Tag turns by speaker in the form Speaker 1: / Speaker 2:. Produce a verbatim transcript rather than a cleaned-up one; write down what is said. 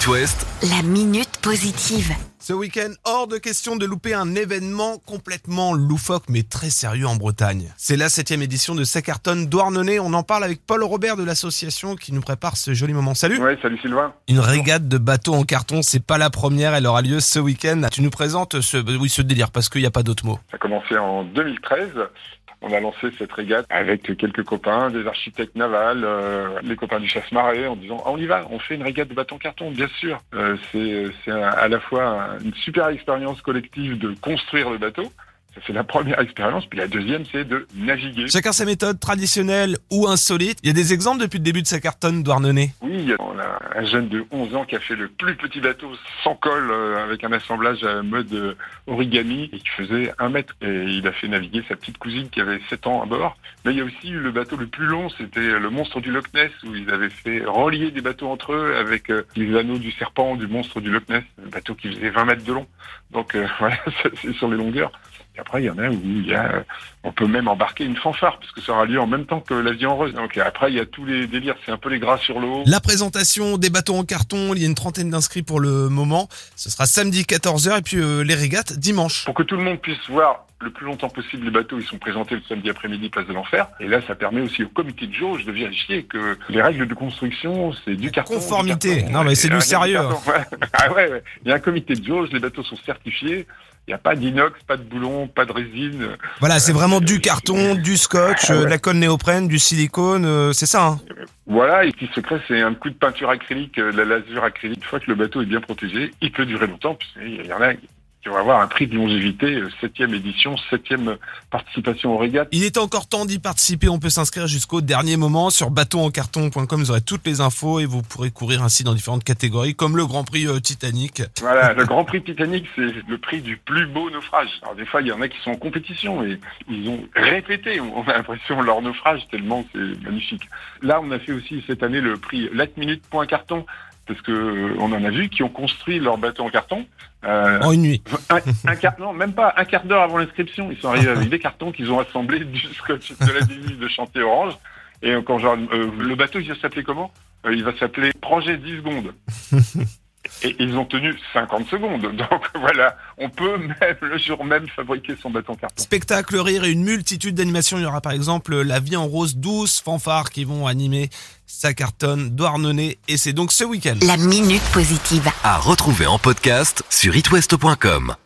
Speaker 1: It West,
Speaker 2: La minute positive.
Speaker 3: Ce week-end, hors de question de louper un événement complètement loufoque mais très sérieux en Bretagne. C'est la septième édition de Ça cartonne Douarnenez. On en parle avec Paul Robert de l'association qui nous prépare ce joli moment. Salut.
Speaker 4: Ouais, salut Sylvain.
Speaker 3: Une régate de bateaux en carton, c'est pas la première, elle aura lieu ce week-end. Tu nous présentes ce, oui, ce délire parce qu'il n'y a pas d'autre mot.
Speaker 4: Ça a commencé en deux mille treize. On a lancé cette régate avec quelques copains, des architectes navals, euh, les copains du chasse-marée, en disant ah, on y va, on fait une régate de bateaux en carton, bien sûr. Euh, c'est c'est un, à la fois une super expérience collective de construire le bateau. Ça, c'est la première expérience. Puis la deuxième, c'est de naviguer.
Speaker 3: Chacun sa méthode, traditionnelle ou insolite. Il y a des exemples depuis le début de Ça cartonne Douarnenez.
Speaker 4: Oui, on a un jeune de onze ans qui a fait le plus petit bateau sans colle, euh, avec un assemblage à mode euh, origami, et qui faisait un mètre. Et il a fait naviguer sa petite cousine qui avait sept ans à bord. Mais il y a aussi eu le bateau le plus long, c'était le monstre du Loch Ness, où ils avaient fait relier des bateaux entre eux avec euh, les anneaux du serpent du monstre du Loch Ness, un bateau qui faisait vingt mètres de long. Donc euh, voilà, ça, c'est sur les longueurs. Et après, il y en a où il y a, on peut même embarquer une fanfare, parce que ça aura lieu en même temps que la vie en rose. Donc après, il y a tous les délires, c'est un peu les gras sur le haut.
Speaker 3: La présentation des bateaux en carton, il y a une trentaine d'inscrits pour le moment. Ce sera samedi quatorze heures et puis euh, les régates dimanche.
Speaker 4: Pour que tout le monde puisse voir le plus longtemps possible les bateaux, ils sont présentés le samedi après-midi, place de l'Enfer. Et là, ça permet aussi au comité de jauge de vérifier que les règles de construction, c'est du carton.
Speaker 3: Conformité.
Speaker 4: Du carton.
Speaker 3: Non, mais c'est du sérieux.
Speaker 4: Du ouais. Ah ouais, ouais. Il y a un comité de jauge, les bateaux sont certifiés. Il n'y a pas d'inox, pas de boulon, pas de résine.
Speaker 3: Voilà, c'est vraiment du carton, du scotch,
Speaker 4: Ah ouais.
Speaker 3: de la colle néoprène, du silicone, euh, c'est ça. Hein.
Speaker 4: Voilà, et ce qui se crée, c'est un coup de peinture acrylique, de la lasure acrylique. Une fois que le bateau est bien protégé, il peut durer longtemps, puisqu'il y en a qui vont avoir un prix de longévité, septième édition, septième participation aux régates.
Speaker 3: Il est encore temps d'y participer, on peut s'inscrire jusqu'au dernier moment sur bateau en carton point com, vous aurez toutes les infos et vous pourrez courir ainsi dans différentes catégories, comme le Grand Prix euh, Titanic.
Speaker 4: Voilà, le Grand Prix Titanic, c'est le prix du plus beau naufrage. Alors des fois, il y en a qui sont en compétition et ils ont répété, on a l'impression, leur naufrage, tellement c'est magnifique. Là, on a fait aussi cette année le prix Last Minute Point Carton, parce que euh, on en a vu qui ont construit leur bateau en carton. Euh,
Speaker 3: En une nuit.
Speaker 4: Un, un quart, non, même pas un quart d'heure avant l'inscription, ils sont arrivés avec des cartons qu'ils ont assemblés du scotch de la devise de Chantier Orange. Et quand genre, euh, le bateau, il va s'appeler comment euh, Il va s'appeler Projet dix secondes. Et ils ont tenu cinquante secondes. Donc voilà, on peut même le jour même fabriquer son bateau en carton.
Speaker 3: Spectacle, rire et une multitude d'animations. Il y aura par exemple La Vie en Rose, douze fanfares qui vont animer Ça cartonne Douarnenez. Et c'est donc ce week-end.
Speaker 2: La minute positive.
Speaker 1: à retrouver en podcast sur it west point com.